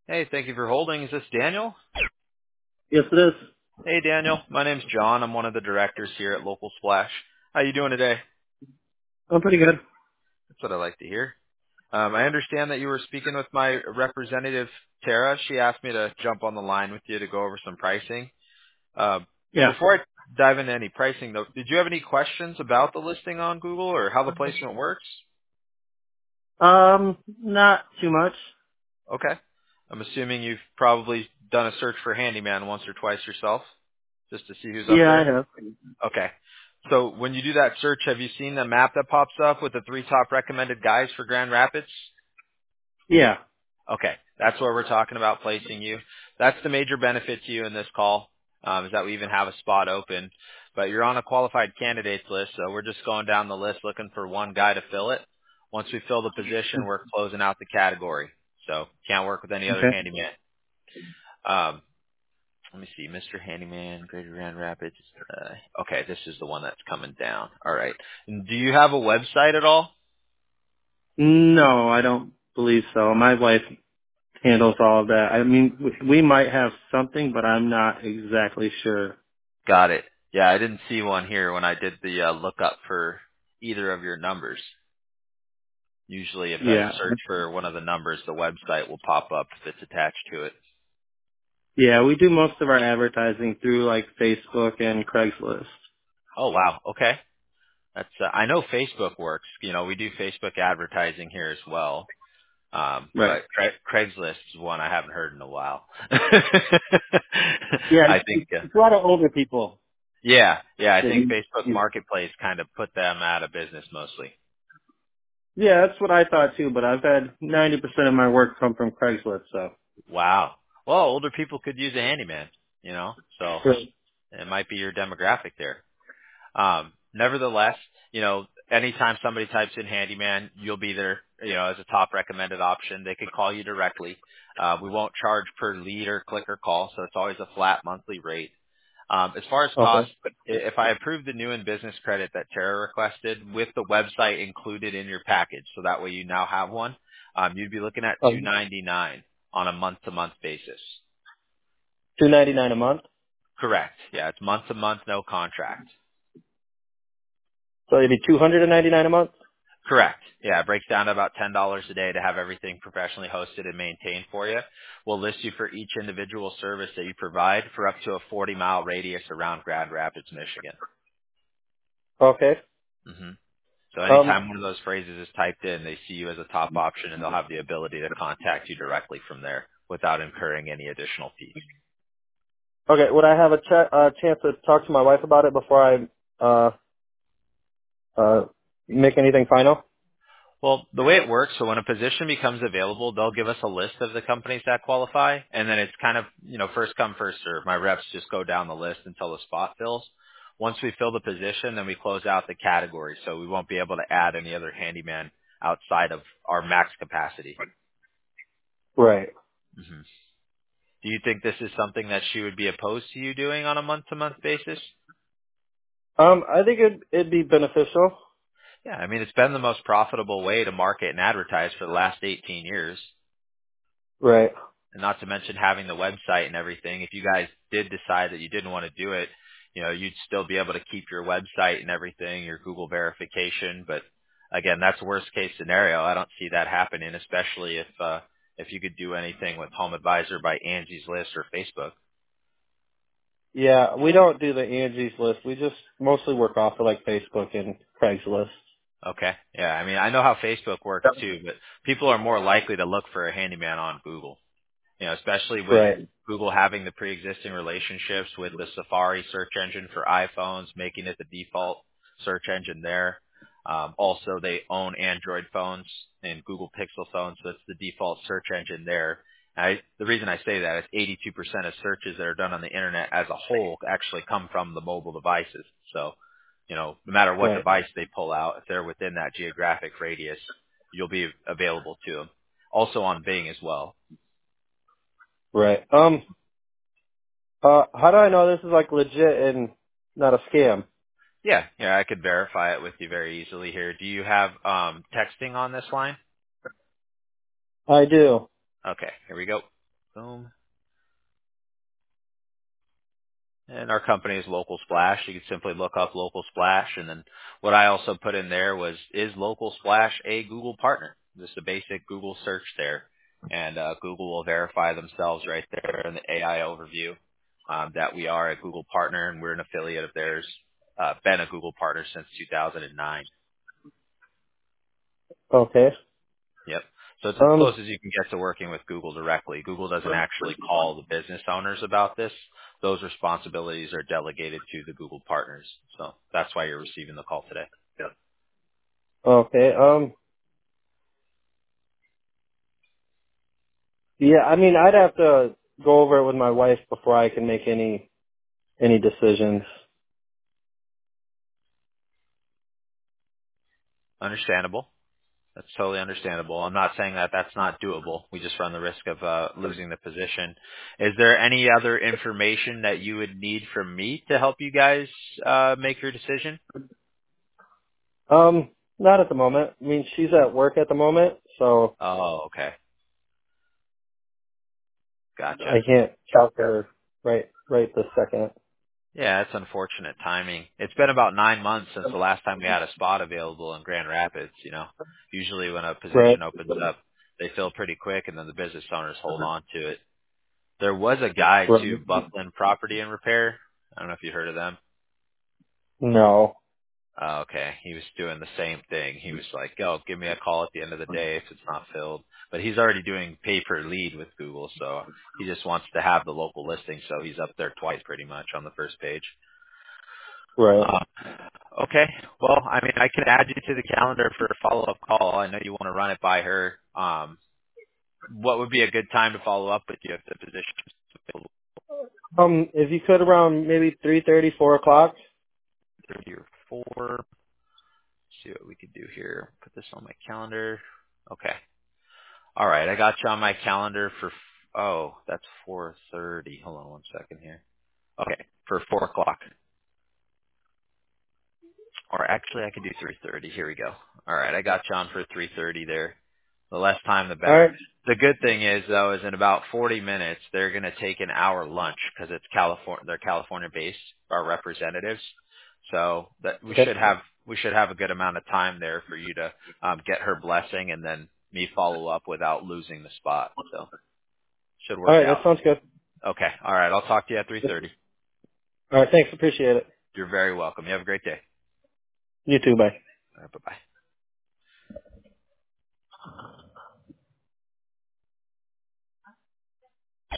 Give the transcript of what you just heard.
Hey, thank you for holding. Is this Daniel? Yes, it is. Hey, Daniel. My name's John. I'm one of the directors here at Local Splash. How you doing today? I'm pretty good. That's what I like to hear. I understand that you were speaking with my representative, Tara. She asked me to jump on the line with you to go over some pricing. Uh, Yeah. Before I dive into any pricing, though, did you have any questions about the listing on Google or how the placement works? Not too much. Okay. I'm assuming you've probably done a search for handyman once or twice yourself, just to see who's up Yeah, I there. have. Okay. So when you do that search, have you seen the map that pops up with the 3 top recommended guys for Grand Rapids? Yeah. Okay. That's where we're talking about placing you. That's the major benefit to you in this call, is that we even have a spot open. But you're on a qualified candidates list, so we're just going down the list looking for one guy to fill it. Once we fill the position, we're closing out the category. So can't work with any other Okay. handyman. Um, Let me see, Mr. Handyman, Greater Grand Rapids. Okay, this is the one that's coming down. All right. And do you have a website at all? No, I don't believe so. My wife handles all of that. I mean, we might have something, but I'm not exactly sure. Got it. Yeah, I didn't see one here when I did the lookup for either of your numbers. Usually if I Yeah. search for one of the numbers, the website will pop up if it's attached to it. Yeah, we do most of our advertising through like Facebook and Craigslist. Oh, wow. Okay. That's I know Facebook works. You know, we do Facebook advertising here as well. Right. But Craigslist is one I haven't heard in a while. Yeah, I think, it's a lot of older people. yeah, I that think Facebook Marketplace kind of put them out of business mostly. Yeah, that's what I thought too, but I've had 90% of my work come from Craigslist, so. Wow. Well, older people could use a handyman, you know, so Right. it might be your demographic there. Nevertheless, you know, anytime somebody types in handyman, you'll be there, you know, as a top recommended option. They can call you directly. We won't charge per lead or click or call, so it's always a flat monthly rate. As far as cost, Okay. if I approve the new and business credit that Tara requested with the website included in your package, so that way you now have one, you'd be looking at $299 on a month-to-month basis. $299 a month. Correct. Yeah, it's month-to-month, no contract. So it'd be $299 a month. Correct. Yeah, it breaks down to about $10 a day to have everything professionally hosted and maintained for you. We'll list you for each individual service that you provide for up to a 40-mile radius around Grand Rapids, Michigan. Okay. hmm So Um. anytime one of those phrases is typed in, they see you as a top option and they'll have the ability to contact you directly from there without incurring any additional fees. Okay. Would I have a chance to talk to my wife about it before I uh uh make anything final? Well, the way it works, so when a position becomes available, they'll give us a list of the companies that qualify, and then it's kind of, you know, first come, first serve. My reps just go down the list until the spot fills. Once we fill the position, then we close out the category, so we won't be able to add any other handyman outside of our max capacity. Right. hmm Do you think this is something that she would be opposed to you doing on a month-to-month basis? I think it'd be beneficial. Yeah, I mean, it's been the most profitable way to market and advertise for the last 18 years. Right. And not to mention having the website and everything. If you guys did decide that you didn't want to do it, you know, you'd still be able to keep your website and everything, your Google verification. But again, that's worst case scenario. I don't see that happening, especially if you could do anything with Home Advisor by Angie's List or Facebook. Yeah, we don't do the Angie's List. We just mostly work off of like Facebook and Craigslist. Okay. Yeah. I mean, I know how Facebook works Yep. too, but people are more likely to look for a handyman on Google. You know, especially with Right. Google having the pre-existing relationships with the Safari search engine for iPhones, making it the default search engine there. Also, they own Android phones and Google Pixel phones, so it's the default search engine there. The reason I say that is 82% of searches that are done on the internet as a whole actually come from the mobile devices. So, you know, no matter what Right. device they pull out, if they're within that geographic radius, you'll be available to them. Also on Bing as well. Right. How do I know this is like legit and not a scam? Yeah, yeah, I could verify it with you very easily here. Do you have texting on this line? I do. Okay, here we go. Boom. And our company is Local Splash. You can simply look up Local Splash. And then what I also put in there was, is Local Splash a Google partner? Just a basic Google search there. And Google will verify themselves right there in the AI overview that we are a Google partner and we're an affiliate of theirs. Been a Google partner since 2009. Okay. Yep. So it's as close as you can get to working with Google directly. Google doesn't actually call the business owners about this. Those responsibilities are delegated to the Google partners. So that's why you're receiving the call today. Okay. Yeah, I mean, I'd have to go over it with my wife before I can make any decisions. Understandable. That's totally understandable. I'm not saying that that's not doable. We just run the risk of losing the position. Is there any other information that you would need from me to help you guys make your decision? Not at the moment. I mean, she's at work at the moment, so Oh, okay. I Gotcha. can't talk to her right this second. Yeah, it's unfortunate timing. It's been about 9 months since the last time we had a spot available in Grand Rapids, you know. Usually when a Right. position opens up, they fill pretty quick and then the business owners hold on to it. There was a guy too, Right. Buckland Property and Repair. I don't know if you heard of them. No. Oh, okay. He was doing the same thing. He was like, "Oh, give me a call at the end of the day if it's not filled." But he's already doing pay per lead with Google, so he just wants to have the local listing, so he's up there twice pretty much on the first page. Right. Uh, okay. Well, I mean, I can add you to the calendar for a follow-up call. I know you want to run it by her. What would be a good time to follow up with you if the position is available? If you could around maybe 3:30, 4 o'clock. 30 or 4. See what we could do here. Put this on my calendar. Okay. All right. I got you on my calendar for, oh, that's 4:30. Hold on one second here. Okay. For 4 o'clock. Or actually, I could do 3:30. Here we go. All right. I got you on for 3:30 there. The less time, the All right. better. The good thing is, though, is in about 40 minutes, they're going to take an hour lunch because it's California. They're California-based, our representatives. So that Okay. we should have a good amount of time there for you to get her blessing and then me follow up without losing the spot. So should All work right. That out. sounds good. Okay. All right. I'll talk to you at 3:30. All right. Thanks. Appreciate it. You're very welcome. You have a great day. You too. Bye. All right. Bye-bye.